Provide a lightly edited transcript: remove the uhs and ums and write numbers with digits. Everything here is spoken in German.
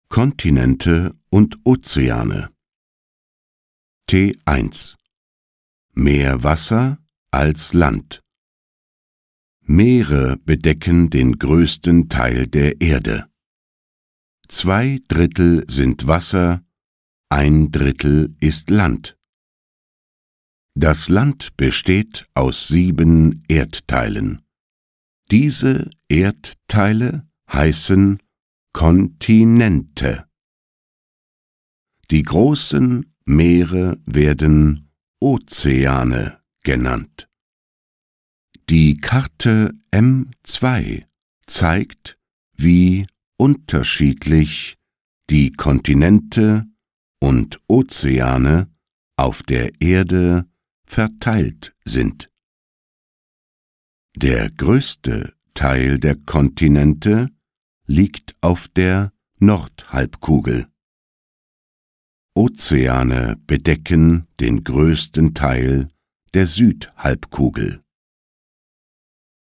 Kontinente und Ozeane. T1. Mehr Wasser als Land. Meere bedecken den größten Teil der Erde. 2/3 sind Wasser, 1/3 ist Land. Das Land besteht aus 7 Erdteilen. Diese Erdteile heißen Kontinente. Die großen Meere werden Ozeane genannt. Die Karte M2 zeigt, wie unterschiedlich die Kontinente und Ozeane auf der Erde verteilt sind. Der größte Teil der Kontinente liegt auf der Nordhalbkugel. Ozeane bedecken den größten Teil der Südhalbkugel.